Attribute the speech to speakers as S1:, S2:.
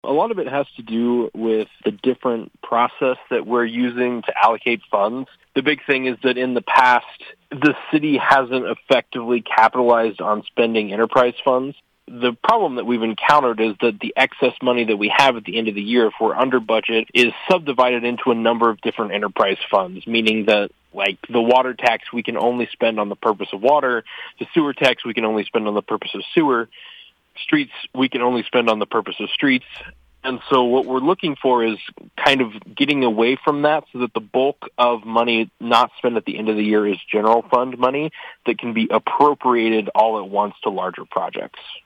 S1: A lot of it has to do with the different process that we're using to allocate funds. The big thing is that in the past, the city hasn't effectively capitalized on spending enterprise funds. The problem that we've encountered is that the excess money that we have at the end of the year, if we're under budget, is subdivided into a number of different enterprise funds, meaning that like the water tax we can only spend on the purpose of water, the sewer tax we can only spend on the purpose of sewer, streets we can only spend on the purpose of streets. And so what we're looking for is kind of getting away from that so that the bulk of money not spent at the end of the year is general fund money that can be appropriated all at once to larger projects.